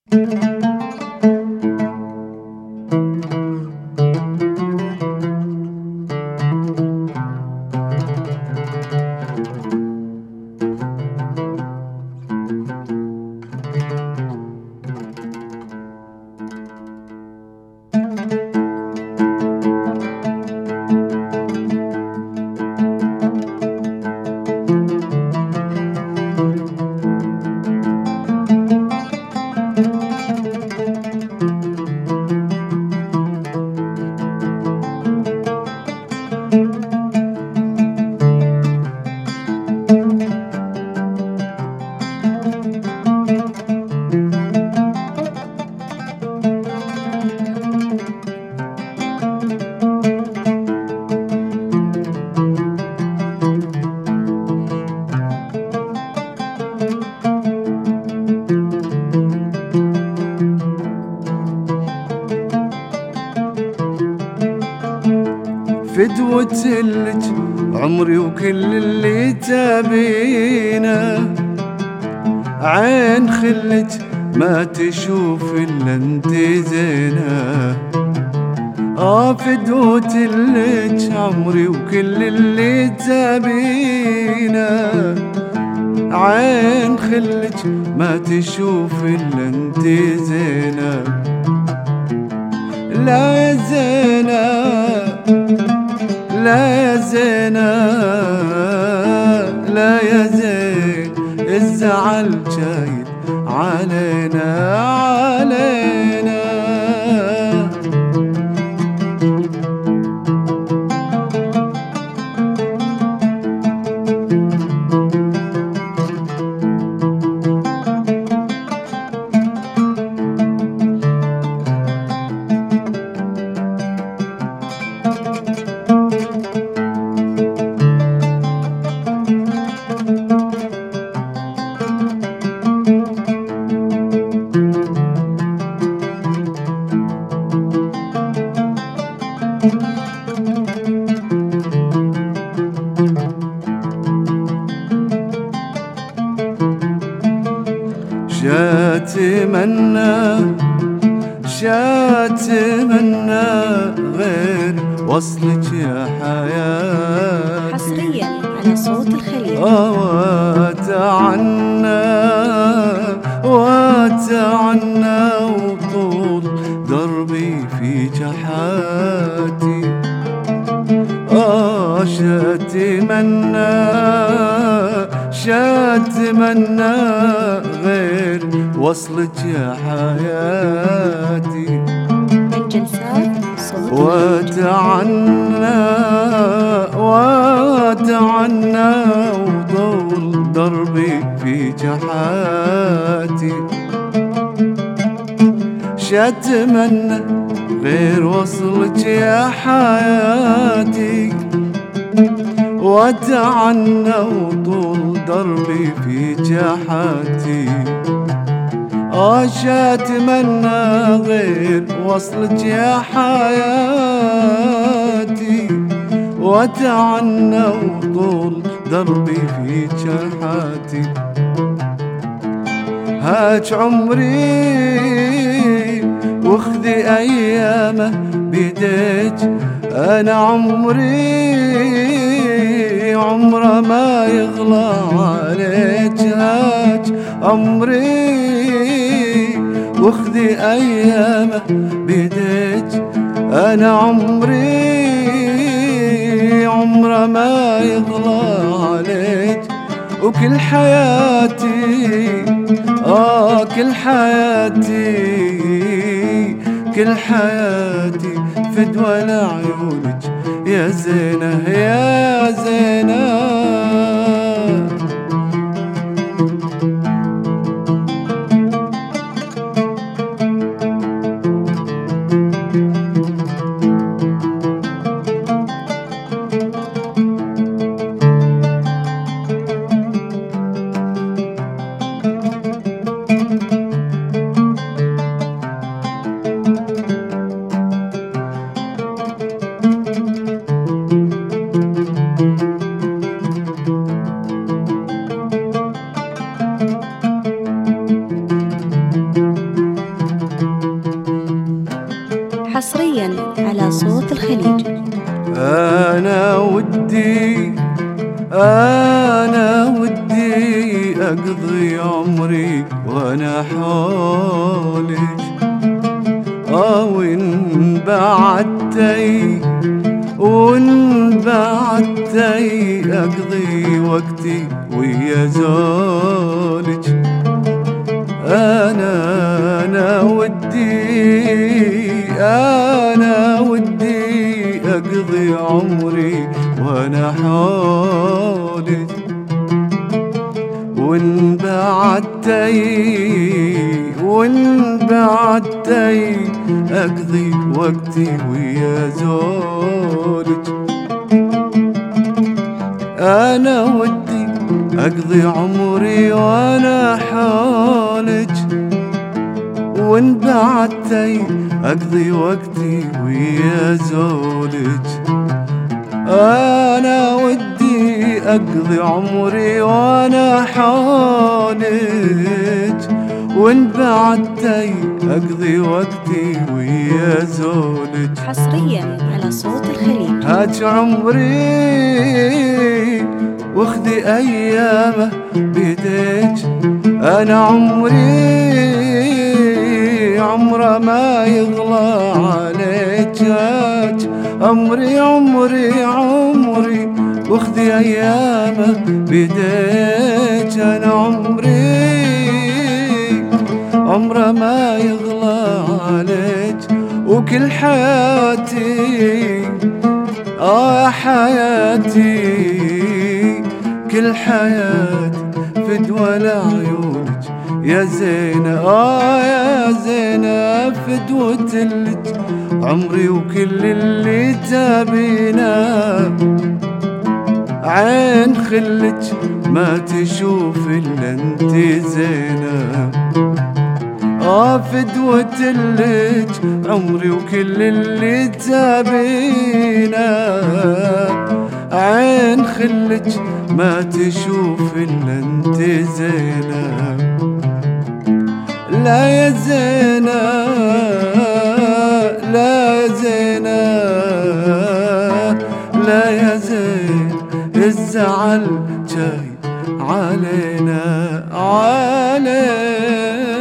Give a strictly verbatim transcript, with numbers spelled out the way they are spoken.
فدوة لك عمري وكل اللي تبينه، عين خلك ما تشوف الا انت زينه. اه فدوة لك عمري وكل اللي تبينه، عين خلك ما تشوف الا انت زينه. لا يا زينه لا يا زينة لا يا زين، الزعل شايل علينا علينا. شاتمنى شاتمنى غير وصلك يا حياتي، حصريا على صوت الخليج. واتعنى واتعنى وطول دربي في جحاتي. آه شاتمنى شاتمنى غير وصلك يا حياتي. من جلسات صوت واتعنى واتعنى وطول دربي في جحاتي. شاتمنى غير وصلك يا حياتي، واتعنى وطول دربي في جحاتي. آه شاتمنى غير وصلك يا حياتي، واتعنى وطول دربي في جحاتي. هاج عمري واخذي ايامه بيديك، انا عمري عمره ما يغلى عليك. هاج عمري واخذي ايامه بيديك، انا عمري عمره ما يغلى عليك. وكل حياتي آه كل حياتي كل حياتي فدوى لعيونك يا زينة يا زينة. على صوت الخليج. أنا ودي أنا ودي أقضي عمري وأنا حولك، أو إن بعدتي وإن بعدتي أقضي وقتي ويا زولك. أنا أنا ودي أنا ودي أقضي عمري وأنا حولك، وإن بعدتي وإن بعدتي أقضي وقتي ويا زولك. أنا ودي أقضي عمري وأنا حولك، وإن بعدتي أقضي وقتي ويا زولك. أنا ودي أقضي عمري وأنا حولك، وإن بعدتي أقضي وقتي ويا زولك. حصريا على صوت الخليج. هات عمري واخذي أيامه بيديك، أنا عمري عمره ما يغلى عليك. هات عمري عمري عمري واخذي أيامه بيديك، أنا عمري عمره ما يغلى عليك. وكل حياتي آه حياتي كل حياتي فدوى لعيونك يا زينة، آه يا زينة فدوة لك عمري وكل اللي تابينا. عين خلك ما تشوف إلا انت زينة، آه فدوة لك عمري وكل اللي تابينا. عين خلك ما تشوف إلا انت زينة. لا يا زينة لا يا زينة لا يا زين، الزعل جاي علينا علينا.